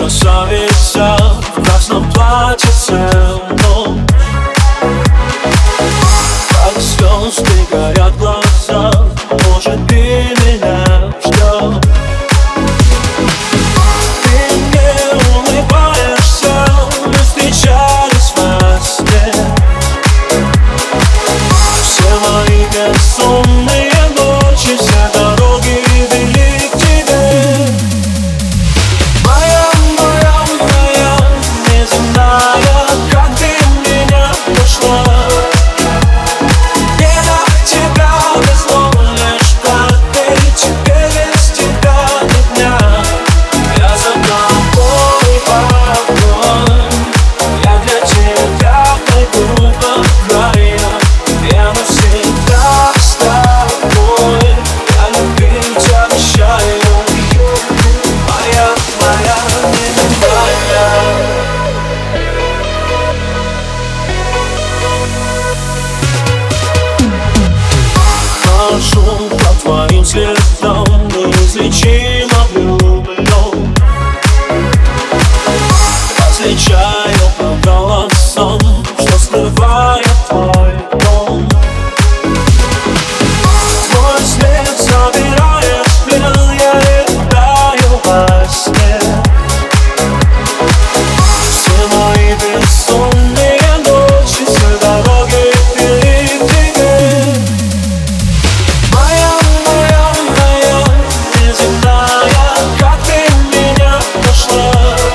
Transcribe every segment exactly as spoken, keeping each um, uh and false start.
Красавица в красном платье целом, как звезды горят глаза, может, ты меня ждешь. Ты мне улыбаешься, мы встречались во сне. Все мои бессонные ночи, все дороги вели к тебе. Моя, моя, моя неземная, как ты меня нашла. Не до тебя везло лишь карты, теперь без тебя ни дня. Я за тобой погонь, я для тебя пойду по краям. Я навсегда с тобой, я любить обещаю. Моя, моя неземная. Хожу по твоим следам, неизлечимо влюблен. Различаю по голосам, что скрывает твой дом. Твой след забираешь в плен, я летаю во сне. Все мои бессонные ночи, все дороги вели к тебе. Моя, моя, моя неземная, как ты меня нашла.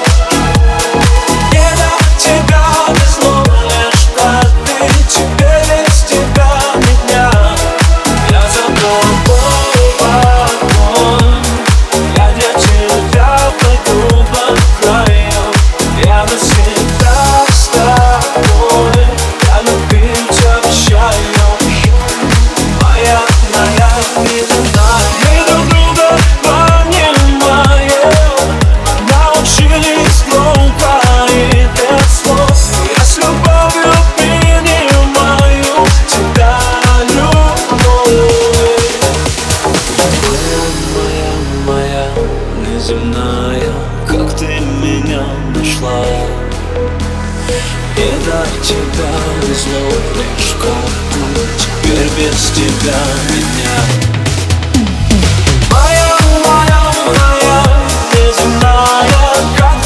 Не до тебя везло лишь карты, теперь без тебя ни дня. Я за тобой погонь, я для тебя пойду по краям. Я навсегда с тобой, я любить обещаю. Моя, моя неземная. Мы друг друга понимаем, научились громко и без слов. Я с любовью принимаю тебя, любовь. Моя, моя, моя неземная, как ты меня нашла. И до тебя везло лишь карты, теперь без тебя меня. Моя, моя, моя неземная, как